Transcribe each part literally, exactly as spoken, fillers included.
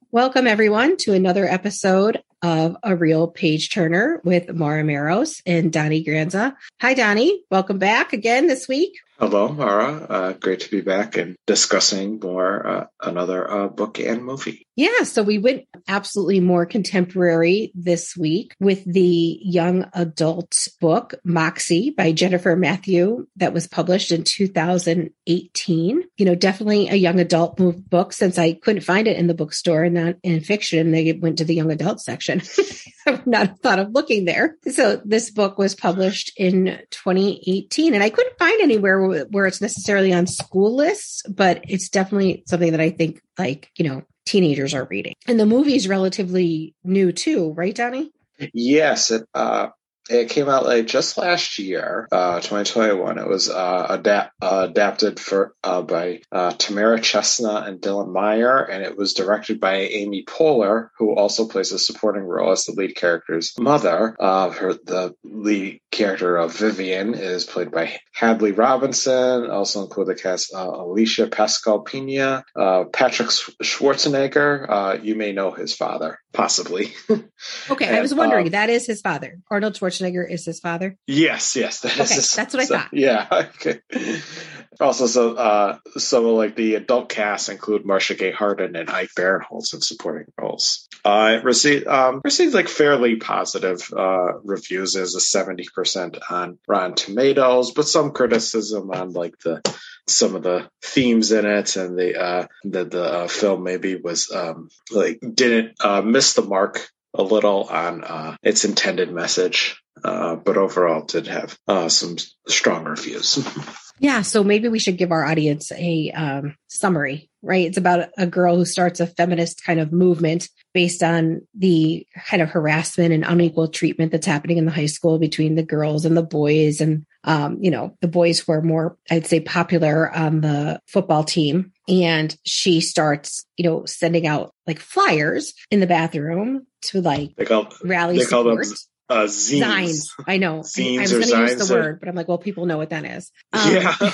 Welcome, everyone, to another episode of A Real Page Turner with Mara Maros and Donnie Granza. Hi, Donnie. Welcome back again this week. Hello, Mara. Uh, great to be back and discussing more uh, another uh, book and movie. Yeah, so we went absolutely more contemporary this week with the young adult book, Moxie by Jennifer Mathieu, that was published in two thousand eighteen. You know, definitely a young adult book since I couldn't find it in the bookstore and not in fiction. They went to the young adult section. I would not have thought of looking there. So this book was published in twenty eighteen, and I couldn't find anywhere where it's necessarily on school lists, but it's definitely something that I think, like, you know, teenagers are reading. And the movie is relatively new too, right, Donnie? Yes, it uh, it came out like just last year, uh, twenty twenty-one. It was uh, adapt uh, adapted for uh, by uh, Tamara Chestnut and Dylan Meyer, and it was directed by Amy Poehler, who also plays a supporting role as the lead character's mother. Uh, her the lead character of Vivian is played by Hadley Robinson. Also include the cast uh, Alicia Pascal Pina, uh, Patrick Schwarzenegger. Uh, you may know his father, possibly. Okay, and I was wondering, um, that is his father. Arnold Schwarzenegger is his father? Yes, yes. That okay, is his, that's what I so, thought. Yeah, okay. Also, so uh, some of like the adult cast include Marcia Gay Harden and Ike Barinholtz in supporting roles. Uh, it received um, received like fairly positive uh, reviews, as a seventy percent on Rotten Tomatoes, but some criticism on like the some of the themes in it, and the uh, the the uh, film maybe was um, like didn't uh, miss the mark a little on uh, its intended message, uh, but overall did have uh, some strong reviews. Yeah, so maybe we should give our audience a um, summary, right? It's about a girl who starts a feminist kind of movement based on the kind of harassment and unequal treatment that's happening in the high school between the girls and the boys. And, um, you know, the boys who are more, I'd say, popular on the football team. And she starts, you know, sending out like flyers in the bathroom to like they call, rally they support. Call them Uh, zines. Zines. I know. Zines I, I was going to use the or... word, but I'm like, well, people know what that is. Um,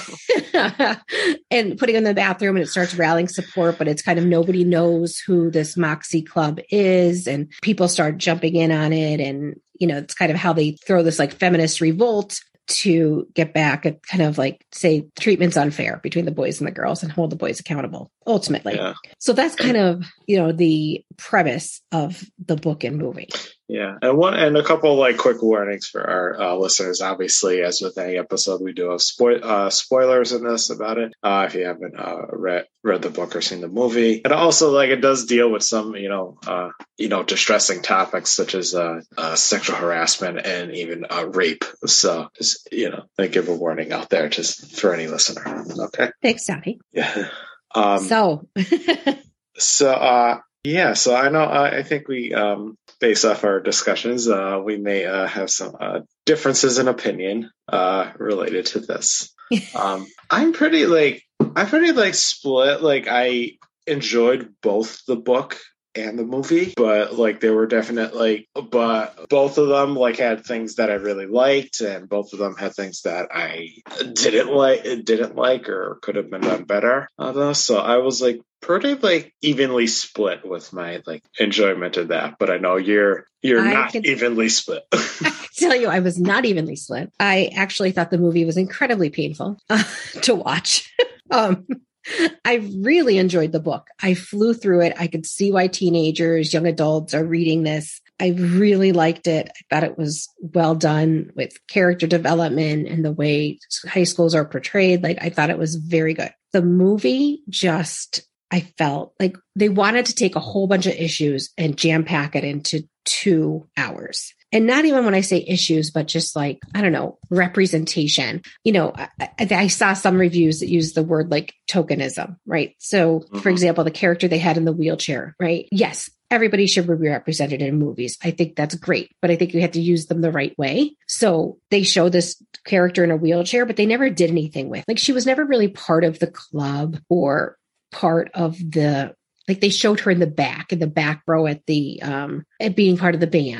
yeah. And putting it in the bathroom, and it starts rallying support, but it's kind of nobody knows who this Moxie Club is. And people start jumping in on it. And, you know, it's kind of how they throw this like feminist revolt to get back at kind of like say treatment's unfair between the boys and the girls and hold the boys accountable ultimately. Yeah. So that's kind of, you know, the premise of the book and movie. Yeah. And one, and a couple like quick warnings for our uh, listeners. Obviously, as with any episode, we do have spo- uh, spoilers in this about it. Uh, if you haven't uh, read, read the book or seen the movie, and also like it does deal with some, you know, uh, you know, distressing topics such as uh, uh, sexual harassment and even uh, rape. So just, you know, I give a warning out there just for any listener. Okay. Thanks, Donnie. Yeah. Um, so, so, uh, yeah, so I know, uh, I think we, um, based off our discussions, uh, we may uh, have some uh, differences in opinion uh, related to this. um, I'm pretty like, I'm pretty like split. Like I enjoyed both the book and the movie, but like there were definitely, like, but both of them like had things that I really liked, and both of them had things that I didn't like, didn't like, or could have been done better. Uh, so I was like pretty like evenly split with my like enjoyment of that. But I know you're you're I not can, evenly split. I can tell you, I was not evenly split. I actually thought the movie was incredibly painful uh, to watch. um, I really enjoyed the book. I flew through it. I could see why teenagers, young adults are reading this. I really liked it. I thought it was well done with character development and the way high schools are portrayed. Like I thought it was very good. The movie just, I felt like they wanted to take a whole bunch of issues and jam pack it into two hours. And not even when I say issues, but just like, I don't know, representation. You know, I, I saw some reviews that use the word like tokenism, right? So, mm-hmm. for example, the character they had in the wheelchair, right? Yes, everybody should be represented in movies. I think that's great, but I think you have to use them the right way. So they show this character in a wheelchair, but they never did anything with. Like she was never really part of the club or part of the, like they showed her in the back, in the back row at the, um, at being part of the band.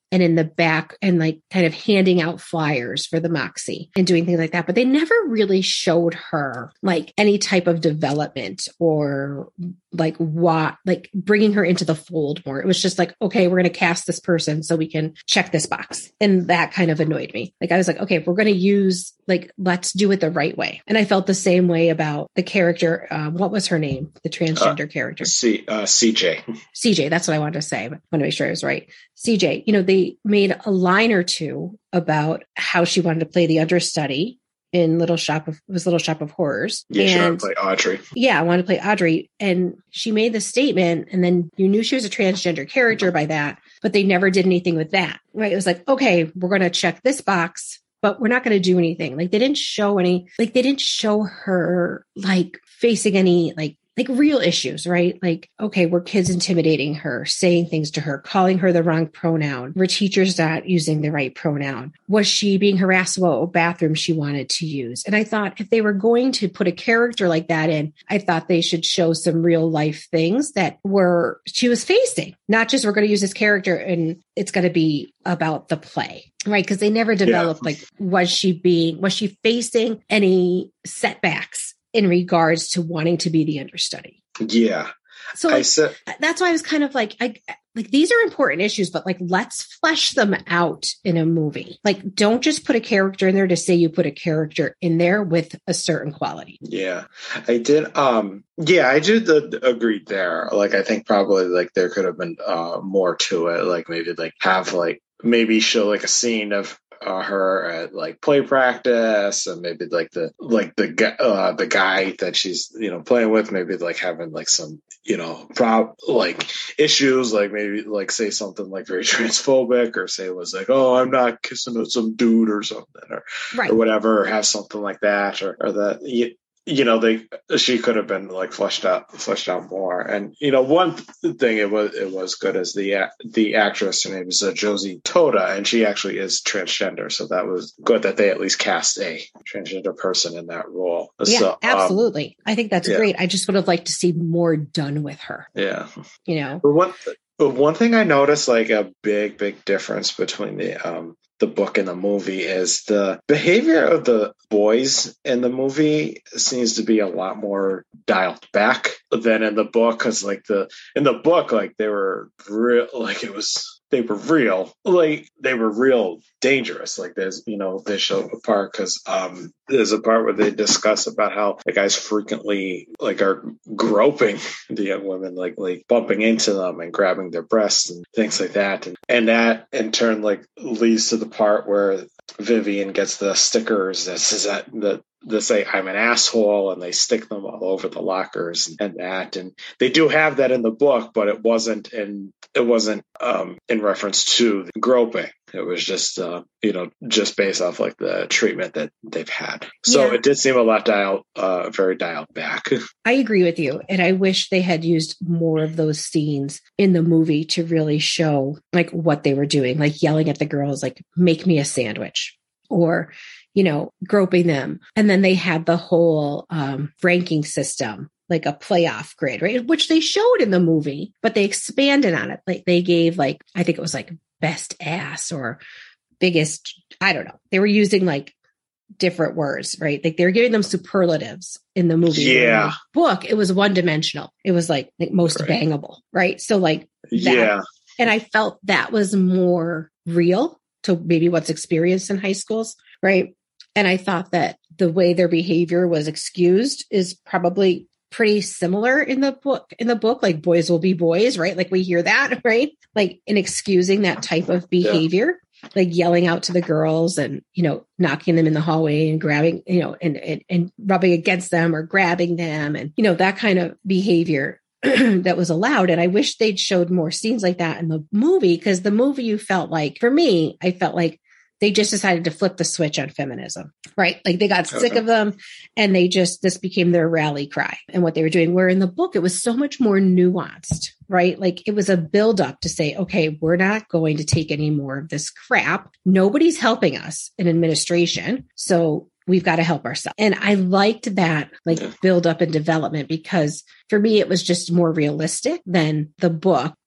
and in the back and like kind of handing out flyers for the Moxie and doing things like that. But they never really showed her like any type of development or like what, like bringing her into the fold more. It was just like, okay, we're going to cast this person so we can check this box. And that kind of annoyed me. Like I was like, okay, if we're going to use, like, let's do it the right way. And I felt the same way about the character. Um, what was her name? The transgender uh, character. C, uh, C J. C J. That's what I wanted to say. But I want to make sure I was right. C J, you know, they made a line or two about how she wanted to play the understudy in Little Shop of, it was Little Shop of Horrors. Yeah, she and, wanted to play Audrey. Yeah, I wanted to play Audrey. And she made the statement, and then you knew she was a transgender character by that, but they never did anything with that, right? It was like, okay, we're going to check this box, but we're not going to do anything. Like they didn't show any, like they didn't show her like facing any like like real issues, right? Like, okay, were kids intimidating her, saying things to her, calling her the wrong pronoun? Were teachers not using the right pronoun? Was she being harassed about what bathroom she wanted to use? And I thought if they were going to put a character like that in, I thought they should show some real life things that were, she was facing, not just we're going to use this character and it's going to be about the play. Right. Because they never developed, yeah. like, was she being, was she facing any setbacks in regards to wanting to be the understudy? Yeah. So like, I said, that's why I was kind of like, I, like, these are important issues, but like, let's flesh them out in a movie. Like, don't just put a character in there to say you put a character in there with a certain quality. Yeah, I did. Um, yeah, I did uh, agree there. Like, I think probably like there could have been uh, more to it. Like maybe like have like, maybe show like a scene of Uh, her at like play practice, and maybe like the like the guy uh, the guy that she's you know playing with, maybe like having like some you know prob like issues, like maybe like say something like very transphobic, or say it was like, oh, I'm not kissing some dude or something, or right. or whatever, or have something like that, or or that you, you know they she could have been like fleshed out fleshed out more. And you know one thing it was it was good as the the actress, her name is uh, Josie Toda, and she actually is transgender, so that was good that they at least cast a transgender person in that role. Yeah, so, absolutely. Um, I think that's yeah. great. I just would have liked to see more done with her. Yeah, you know. But one but one thing I noticed, like a big big difference between the um. the book and the movie, is the behavior of the boys in the movie seems to be a lot more dialed back than in the book. Cause like the, in the book, like they were real, like it was, they were real, like they were real dangerous. Like there's, you know, they show a part cause, um, there's a part where they discuss about how the guys frequently like are groping the young women, like, like bumping into them and grabbing their breasts and things like that. And, and that in turn, like leads to the part where Vivian gets the stickers that says that, that they say I'm an asshole, and they stick them all over the lockers and that. And they do have that in the book, but it wasn't in it wasn't um, in reference to the groping. It was just uh, you know just based off like the treatment that they've had. So yeah. It did seem a lot dialed, uh, very dialed back. I agree with you, and I wish they had used more of those scenes in the movie to really show like what they were doing, like yelling at the girls, like "Make me a sandwich," or you know, groping them. And then they had the whole um, ranking system, like a playoff grid, right? Which they showed in the movie, but they expanded on it. Like they gave like, I think it was like best ass or biggest, I don't know. They were using like different words, right? Like they were giving them superlatives in the movie. Yeah. In the book, it was one dimensional. It was like, like most right. bangable, right? So like, that, yeah. And I felt that was more real to maybe what's experienced in high schools, right? And I thought that the way their behavior was excused is probably pretty similar in the book, in the book, like boys will be boys, right? Like we hear that, right? Like in excusing that type of behavior, yeah. like yelling out to the girls and, you know, knocking them in the hallway and grabbing, you know, and, and, and rubbing against them or grabbing them and, you know, that kind of behavior that was allowed. And I wish they'd showed more scenes like that in the movie, because the movie you felt like, for me, I felt like they just decided to flip the switch on feminism, right? Like they got okay. sick of them and they just, this became their rally cry and what they were doing. Where in the book, it was so much more nuanced, right? Like it was a buildup to say, okay, we're not going to take any more of this crap. Nobody's helping us in administration. So we've got to help ourselves. And I liked that like build up and development, because for me, it was just more realistic than the book.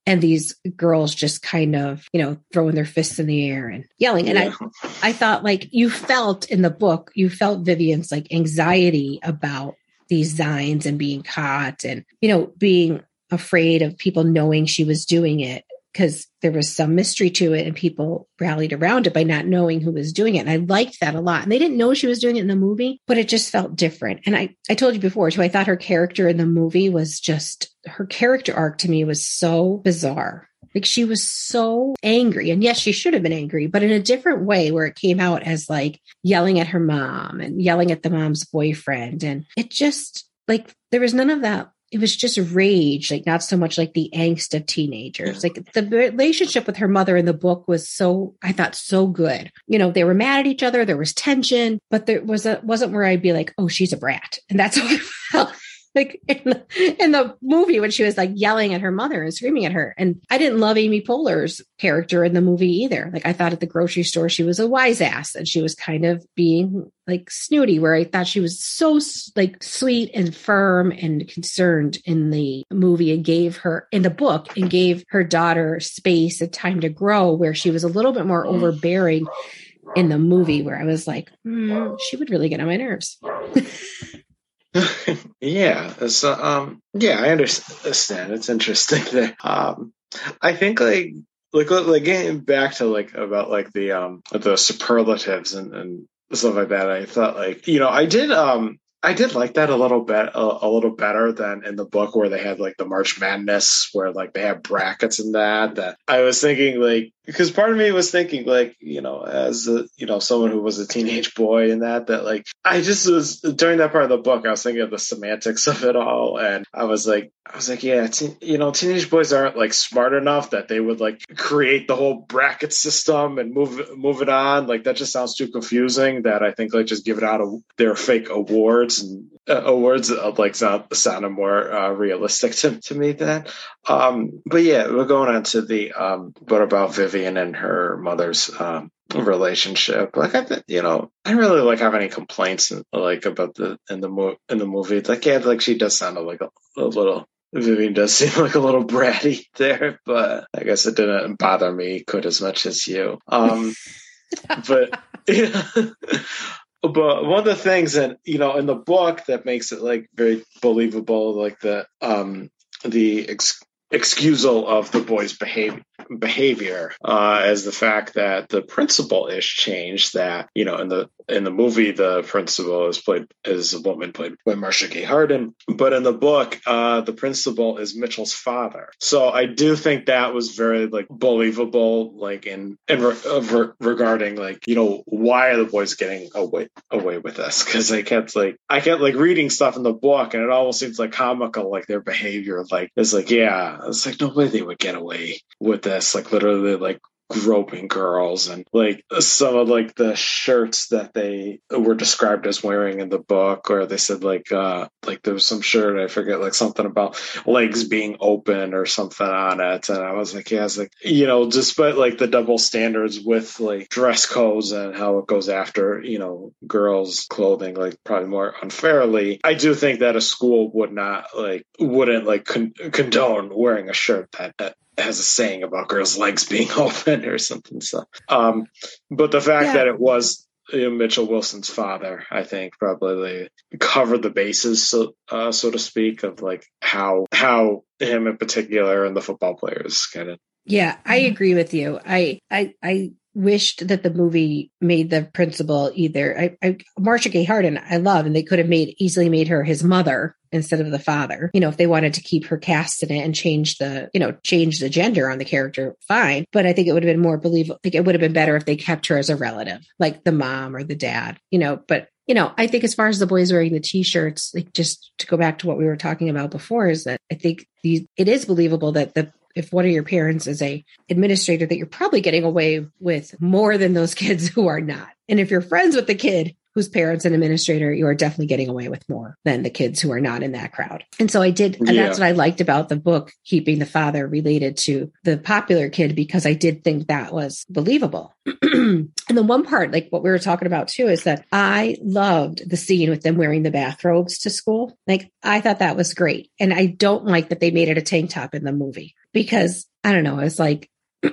and these girls just kind of, you know, throwing their fists in the air and yelling. And yeah. I, I thought like you felt in the book, you felt Vivian's like anxiety about these Zines and being caught and, you know, being afraid of people knowing she was doing it, because there was some mystery to it and people rallied around it by not knowing who was doing it. And I liked that a lot. And they didn't know she was doing it in the movie, but it just felt different. And I, I told you before too, I thought her character in the movie was just, her character arc to me was so bizarre. Like she was so angry. And yes, she should have been angry, but in a different way where it came out as like yelling at her mom and yelling at the mom's boyfriend. And it just like, there was none of that. It was just rage, like not so much like the angst of teenagers. Like the relationship with her mother in the book was so, I thought so good. You know, they were mad at each other. There was tension, but there was a, wasn't where I'd be like, oh, she's a brat. And that's how I felt. Like in the, in the movie when she was like yelling at her mother and screaming at her. And I didn't love Amy Poehler's character in the movie either. Like I thought at the grocery store, she was a wise ass and she was kind of being like snooty, where I thought she was so like sweet and firm and concerned in the movie and gave her in the book and gave her daughter space and time to grow, where she was a little bit more overbearing in the movie, where I was like, mm, she would really get on my nerves. yeah. So, um, yeah, I understand. It's interesting that, um, I think like, like, like getting back to like, about like the, um, the superlatives and, and stuff like that. I thought like, you know, I did, um, I did like that a little bit, a, a little better than in the book where they had like the March Madness, where like they have brackets and that, that I was thinking like, because part of me was thinking like, you know, as a, you know, someone who was a teenage boy and that, that like, I just was during that part of the book, I was thinking of the semantics of it all. And I was like, I was like, yeah, te- you know, teenage boys aren't like smart enough that they would like create the whole bracket system and move, move it on. Like that just sounds too confusing, that I think like just give it out of their fake awards and uh, awards of like sound, sounded more uh, realistic to, to me then. Um, but yeah, we're going on to the, um, what about Vivian and her mother's, um, relationship. Like I think, you know, I really like have any complaints like about the, in the mo- in the movie. It's like, yeah, like she does sound like a, a little, Vivian does seem like a little bratty there, but I guess it didn't bother me quite as much as you. Um, but, yeah. But one of the things that, you know, in the book that makes it like very believable, like the, um, the ex- excusal of the boys' behavior, behavior, uh, is the fact that the principal is changed. That, you know, in the in the movie, the principal is played is a woman played by Marcia Gay Harden, but in the book, uh, the principal is Mitchell's father. So I do think that was very like believable, like in in re- uh, re- regarding like, you know, why are the boys getting away away with this? Because I kept like I kept like reading stuff in the book, and it almost seems like comical, like their behavior, like it's like yeah, it's like no way they would get away with this, like literally like groping girls, and like some of like the shirts that they were described as wearing in the book, or they said like uh like there was some shirt, I forget, like something about legs being open or something on it, and I was like, yeah, it's like, you know, despite like the double standards with like dress codes and how it goes after, you know, girls' clothing like probably more unfairly, I do think that a school would not like wouldn't like con- condone wearing a shirt that, that has a saying about girls' legs being open or something. So, um, but the fact yeah. that it was, you know, Mitchell Wilson's father, I think probably covered the bases, so uh, so to speak, of like how how him in particular and the football players kind of. Yeah, I agree with you. I I I wished that the movie made the principal either. I, I Marcia Gay Harden, I love, and they could have made easily made her his mother instead of the father. You know, if they wanted to keep her cast in it and change the, you know, change the gender on the character, fine. But I think it would have been more believable. Like it would have been better if they kept her as a relative, like the mom or the dad, you know, but you know, I think as far as the boys wearing the t-shirts, like just to go back to what we were talking about before, is that I think these, it is believable that the, if one of your parents is a administrator, that you're probably getting away with more than those kids who are not. And if you're friends with the kid whose parents and administrator, you are definitely getting away with more than the kids who are not in that crowd. And so I did, and Yeah. that's what I liked about the book, keeping the father related to the popular kid, because I did think that was believable. And the one part, like what we were talking about too, is that I loved the scene with them wearing the bathrobes to school. Like, I thought that was great. And I don't like that they made it a tank top in the movie, because I don't know, it's like,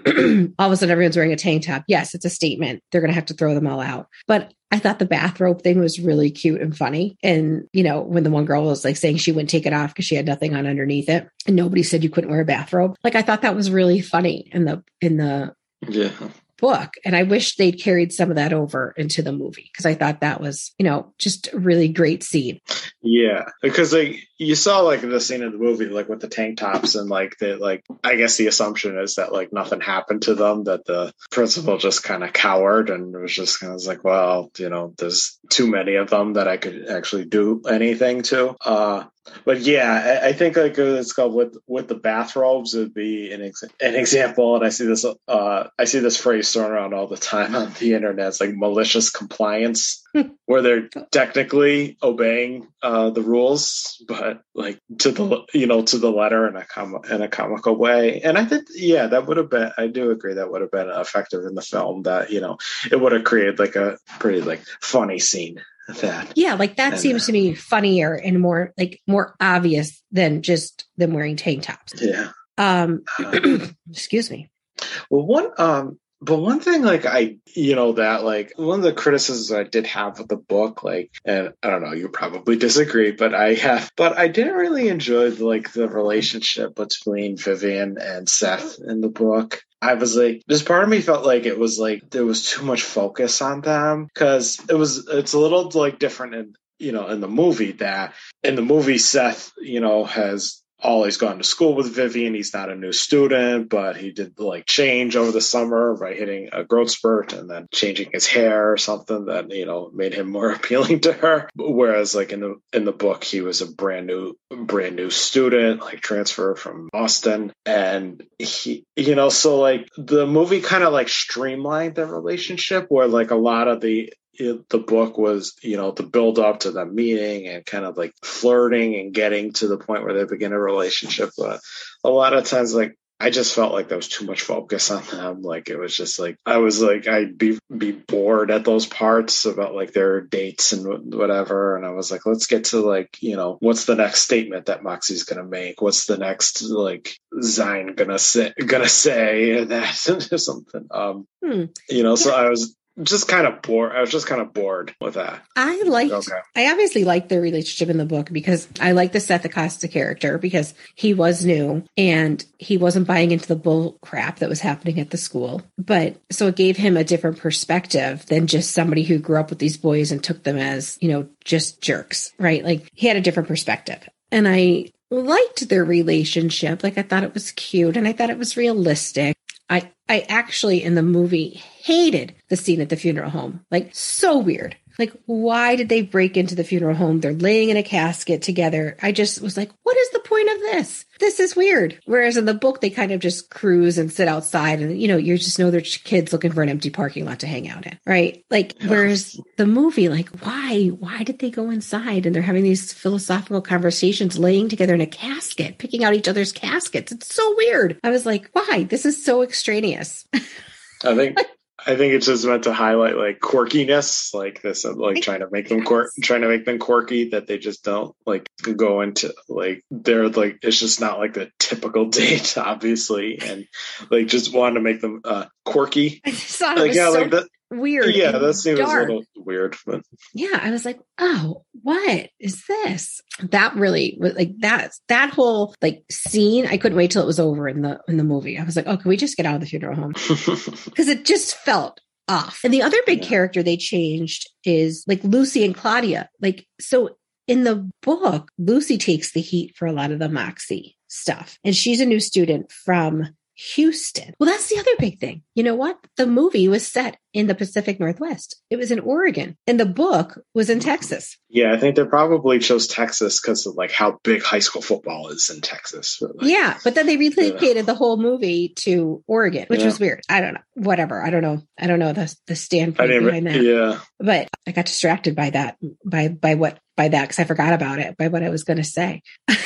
all of a sudden everyone's wearing a tank top. Yes, it's a statement. They're going to have to throw them all out. But I thought the bathrobe thing was really cute and funny. And, you know, when the one girl was like saying she wouldn't take it off because she had nothing on underneath it, and nobody said you couldn't wear a bathrobe. Like, I thought that was really funny in the, in the, Yeah. book. And I wish they'd carried some of that over into the movie, because I thought that was, you know, just a really great scene. Yeah, because like you saw like the scene in the movie, like with the tank tops, and like the like I guess the assumption is that like nothing happened to them, that the principal just kind of cowered and was just kind of like, well, you know, there's too many of them that I could actually do anything to. Uh, but yeah, I, I think like it's called with with the bathrobes would be an ex- an example, and I see this uh I see this phrase thrown around all the time on the internet. It's like malicious compliance, where they're technically obeying uh, the rules, but like to the you know to the letter in a com- in a comical way. And I think yeah, that would have been. I do agree that would have been effective in the film. That you know it would have created like a pretty like funny scene. That Yeah, like that and, seems uh, to me funnier and more like more obvious than just them wearing tank tops. Yeah. Um, excuse me. Well, one um. But one thing, like I, you know, that like one of the criticisms I did have with the book, like, and I don't know, you probably disagree, but I have, but I didn't really enjoy like the relationship between Vivian and Seth in the book. I was like, this part of me felt like it was like there was too much focus on them, because it was, it's a little like different in, you know, in the movie. That in the movie, Seth, you know, has always gone to school with Vivian. He's not a new student, but he did like change over the summer by hitting a growth spurt and then changing his hair or something that, you know, made him more appealing to her. Whereas like in the, in the book, he was a brand new, brand new student, like transfer from Boston. And he, you know, so like the movie kind of like streamlined the relationship, where like a lot of the, It, the book was, you know, the build up to them meeting and kind of like flirting and getting to the point where they begin a relationship. But a lot of times, like, I just felt like there was too much focus on them. Like, it was just like, I was like, I'd be, be bored at those parts about like their dates and whatever. And I was like, let's get to like, you know, what's the next statement that Moxie's going to make? What's the next like Zine going to say, going to say that something, um, Hmm. you know, so Yeah. I was, just kind of bored. I was just kind of bored with that. I liked, Okay. I obviously liked their relationship in the book, because I like the Seth Acosta character, because he was new and he wasn't buying into the bull crap that was happening at the school. But so it gave him a different perspective than just somebody who grew up with these boys and took them as, you know, just jerks, right? Like, he had a different perspective. And I liked their relationship. Like, I thought it was cute and I thought it was realistic. I, I actually in the movie hated the scene at the funeral home. Like, so weird. Like, why did they break into the funeral home? They're laying in a casket together. I just was like, what is the point of this? This is weird. Whereas in the book, they kind of just cruise and sit outside and, you know, you just know they're kids looking for an empty parking lot to hang out in, right? Like, whereas the movie, like, why? Why did they go inside? And they're having these philosophical conversations laying together in a casket, picking out each other's caskets. It's so weird. I was like, why? This is so extraneous. I think I think it's just meant to highlight like quirkiness, like this, like trying to make them quirk, trying to make them quirky, that they just don't like go into like they're like it's just not like the typical date, obviously, and like just wanted to make them uh, quirky. I just thought it Like was yeah, so like that. weird. Yeah, and that seems dark. a little weird, but Yeah, I was like, oh, what is this? That really was like that, that whole like scene. I couldn't wait till it was over in the, in the movie. I was like, oh, can we just get out of the funeral home? Because it just felt off. And the other big Yeah. character they changed is like Lucy and Claudia. Like, so in the book, Lucy takes the heat for a lot of the Moxie stuff. And she's a new student from Houston. Well, that's the other big thing. You know what? The movie was set in the Pacific Northwest. It was in Oregon, and the book was in Texas. Yeah, I think they probably chose Texas because of like how big high school football is in Texas. Like, yeah, but then they relocated yeah. the whole movie to Oregon, which yeah. was weird. I don't know. Whatever. I don't know. I don't know the the standpoint behind that. Yeah, but I got distracted by that, by by what by that because I forgot about it, by what I was going to say.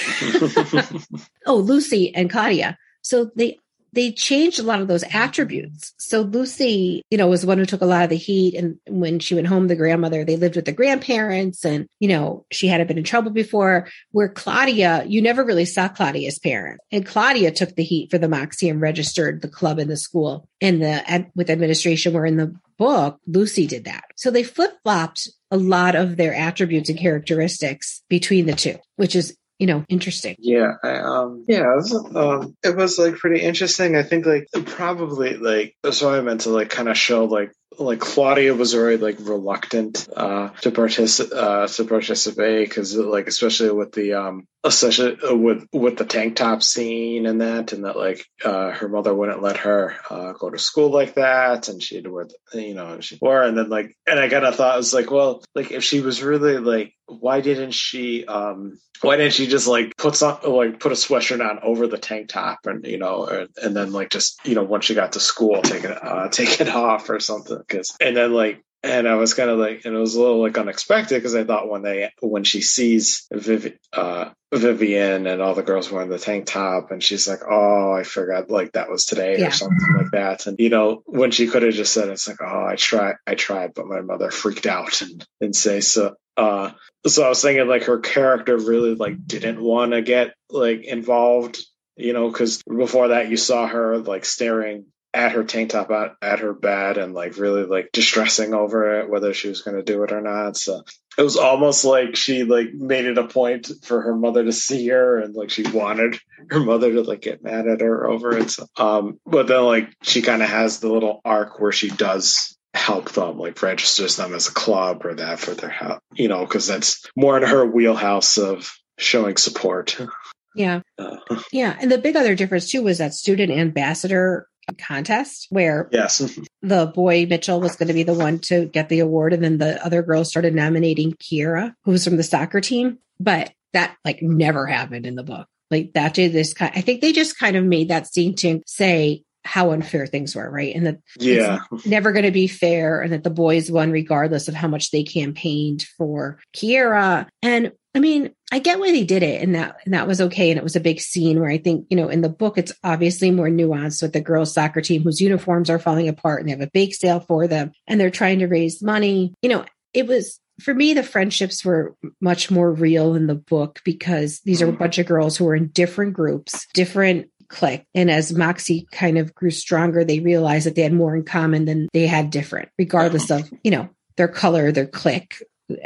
Oh, Lucy and Claudia. So they. They changed a lot of those attributes. So Lucy, you know, was the one who took a lot of the heat. And when she went home, the grandmother, they lived with the grandparents and, you know, she hadn't been in trouble before. Where Claudia, you never really saw Claudia's parents. And Claudia took the heat for the Moxie and registered the club in the school and the with administration, where in the book, Lucy did that. So they flip-flopped a lot of their attributes and characteristics between the two, which is, you know, interesting. Yeah. I, um, yeah, it was, um, it was like pretty interesting. I think like probably like, that's why I meant to like kind of show like, like Claudia was very like reluctant uh to participate uh to participate because like especially with the um especially with with the tank top scene and that and that like uh her mother wouldn't let her uh go to school like that and she'd wear the, you know she wore and then like and I kind of thought it was like well like if she was really like why didn't she um why didn't she just like put some like put a sweatshirt on over the tank top and you know or, and then like just you know once she got to school take it uh take it off or something. Because and then like and I was kind of like and it was a little like unexpected because I thought when they when she sees Viv, uh, Vivian and all the girls wearing the tank top and she's like oh I forgot like that was today yeah. or something like that and you know when she could have just said it's like oh I tried I tried but my mother freaked out and and say so uh so I was thinking like her character really like didn't want to get like involved you know because before that you saw her like staring at her tank top at, at her bed and like really like distressing over it whether she was going to do it or not so it was almost like she like made it a point for her mother to see her and like she wanted her mother to like get mad at her over it so, um but then like she kind of has the little arc where she does help them like registers them as a club or that for their help you know because that's more in her wheelhouse of showing support. Yeah uh, yeah and the big other difference too was that student ambassador contest where yes the boy Mitchell was going to be the one to get the award and then the other girls started nominating Kiera who was from the soccer team but that like never happened in the book like that did this kind I think they just kind of made that scene to say how unfair things were right and that yeah it's never going to be fair and that the boys won regardless of how much they campaigned for Kiera and I mean, I get why they did it and that and that was okay. And it was a big scene where I think, you know, in the book, it's obviously more nuanced with the girls soccer team whose uniforms are falling apart and they have a bake sale for them and they're trying to raise money. You know, it was, for me, the friendships were much more real in the book because these are a bunch of girls who are in different groups, different clique. And as Moxie kind of grew stronger, they realized that they had more in common than they had different, regardless of, you know, their color, their clique.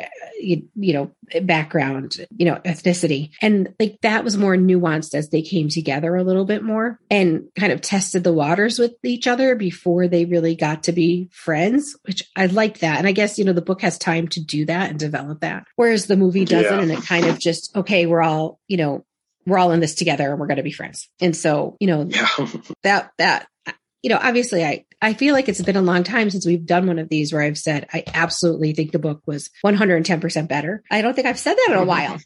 You, you know, background, you know, ethnicity. And like that was more nuanced as they came together a little bit more and kind of tested the waters with each other before they really got to be friends, which I like that. And I guess, you know, the book has time to do that and develop that. Whereas the movie doesn't. Yeah. And it kind of just, okay, we're all, you know, we're all in this together and we're going to be friends. And so, you know, yeah. that, that, you know, obviously I, I feel like it's been a long time since we've done one of these where I've said, I absolutely think the book was one hundred ten percent better. I don't think I've said that in a while,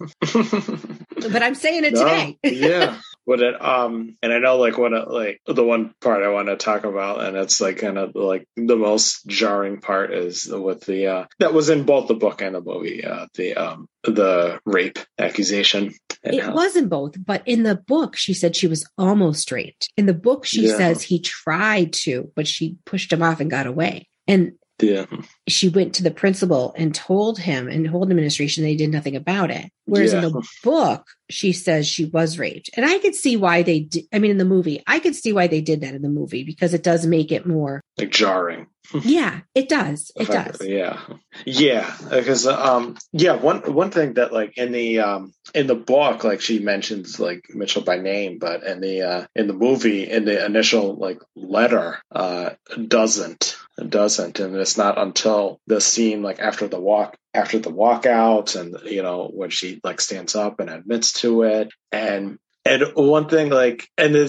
but I'm saying it no, today. yeah. But it, um, and I know like one of like the one part I want to talk about, and it's like kind of like the most jarring part is with the, uh, that was in both the book and the movie, uh, the, um, the rape accusation. It how, was in both, but in the book, she said she was almost raped. In the book, she yeah. says he tried to, but she pushed him off and got away. And yeah. she went to the principal and told him and told administration they did nothing about it. Whereas yeah. in the book, she says she was raped. And I could see why they did. I mean, in the movie, I could see why they did that in the movie because it does make it more like jarring. Yeah, it does. It does. Yeah. Yeah. Because, um, yeah, one, one thing that like in the, um, in the book, like she mentions like Mitchell by name, but in the, uh, in the movie, in the initial like letter, uh, doesn't, doesn't. And it's not until the scene, like after the walk, after the walkout and, you know, when she like stands up and admits to it. And, and one thing like, and this,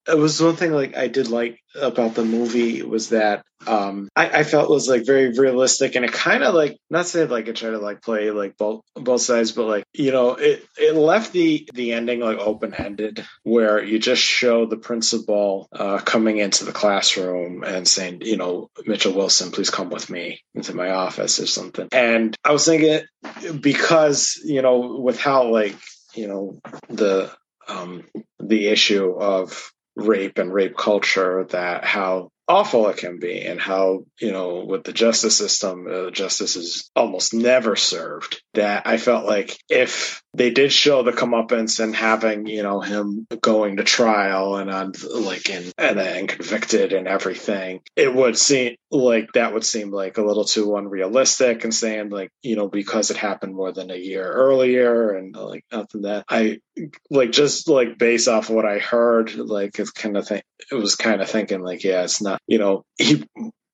it was one thing like I did like about the movie was that um I, I felt was like very realistic, and it kind of like, not saying like it tried to like play like both both sides, but like, you know, it it left the the ending like open ended, where you just show the principal uh coming into the classroom and saying, you know, Mitchell Wilson, please come with me into my office or something. And I was thinking, because, you know, with how like, you know, the um the issue of rape and rape culture, that how awful it can be, and how, you know, with the justice system, uh, justice is almost never served, that I felt like if they did show the comeuppance and having, you know, him going to trial and on like in and then convicted and everything, it would seem like that would seem like a little too unrealistic, and saying like, you know, because it happened more than a year earlier and like nothing that I like, just like based off what I heard, like it's kind of thing, it was kind of thinking like, yeah, it's not, you know, he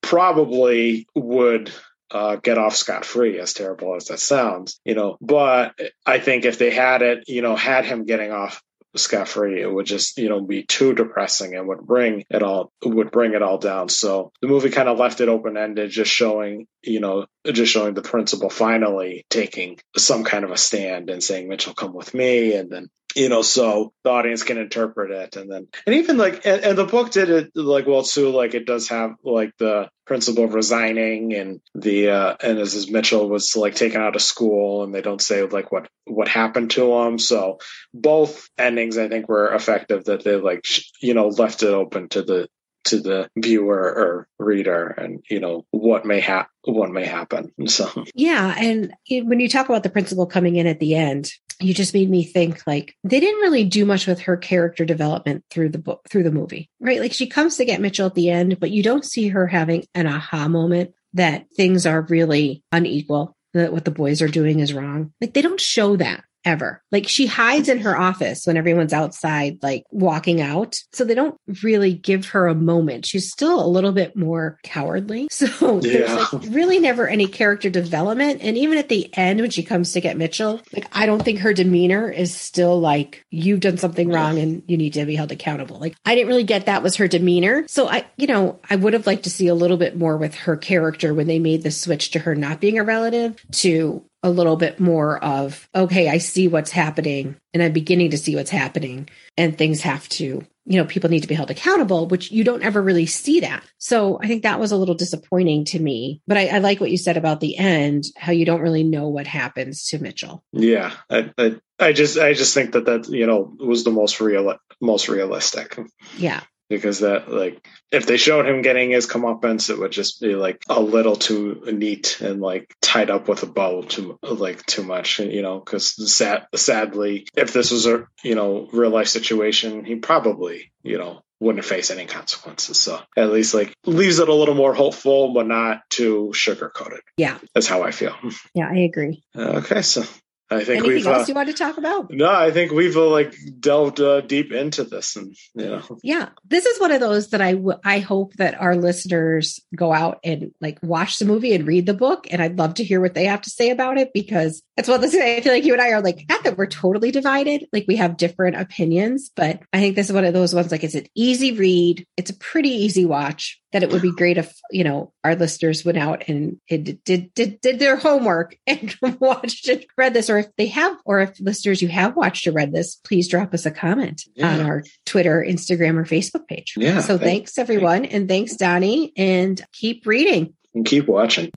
probably would uh, get off scot-free, as terrible as that sounds, you know, but I think if they had it, you know, had him getting off scot-free, it would just, you know, be too depressing and would bring it all would bring it all down. So the movie kind of left it open-ended, just showing, you know, just showing the principal finally taking some kind of a stand and saying, Mitchell, come with me. And then, you know, so the audience can interpret it. And then, and even like, and, and the book did it like well too, like it does have like the principal resigning, and the, uh, and as, as Mitchell was like taken out of school, and they don't say like what, what happened to him. So both endings, I think, were effective, that they like, you know, left it open to the, to the viewer or reader, and, you know, what may happen, what may happen. So, yeah. And when you talk about the principal coming in at the end, you just made me think like they didn't really do much with her character development through the book, through the movie, right? Like she comes to get Mitchell at the end, but you don't see her having an aha moment that things are really unequal, that what the boys are doing is wrong. Like they don't show that ever. Like she hides in her office when everyone's outside, like walking out. So they don't really give her a moment. She's still a little bit more cowardly. So yeah. There's like really never any character development. And even at the end, when she comes to get Mitchell, like I don't think her demeanor is still like, you've done something wrong and you need to be held accountable. Like I didn't really get that was her demeanor. So I, you know, I would have liked to see a little bit more with her character when they made the switch to her not being a relative to a little bit more of, okay, I see what's happening and I'm beginning to see what's happening, and things have to, you know, people need to be held accountable, which you don't ever really see that. So I think that was a little disappointing to me, but I, I like what you said about the end, how you don't really know what happens to Mitchell. Yeah. I, I, I just, I just think that that, you know, was the most real, most realistic. Yeah. Because that, like, if they showed him getting his comeuppance, it would just be like a little too neat and like tied up with a bow too, like too much, you know. Because sad, sadly, if this was a, you know, real life situation, he probably, you know, wouldn't face any consequences. So at least like leaves it a little more hopeful, but not too sugar coated. Yeah, that's how I feel. Yeah, I agree. Okay, so. I think Anything we've, else uh, you want to talk about? No, I think we've uh, like delved uh, deep into this, and you know, yeah, this is one of those that I w- I hope that our listeners go out and like watch the movie and read the book, and I'd love to hear what they have to say about it, because it's one of those. I feel like you and I are like, not that we're totally divided, like we have different opinions, but I think this is one of those ones. Like it's an easy read, it's a pretty easy watch. That it would be great if, you know, our listeners went out and it did, did, did their homework and watched it, read this, or if they have, or if listeners, you have watched or read this, please drop us a comment yeah. on our Twitter, Instagram, or Facebook page. Yeah. So thanks, thanks everyone. And thanks, Donnie, and keep reading. And keep watching.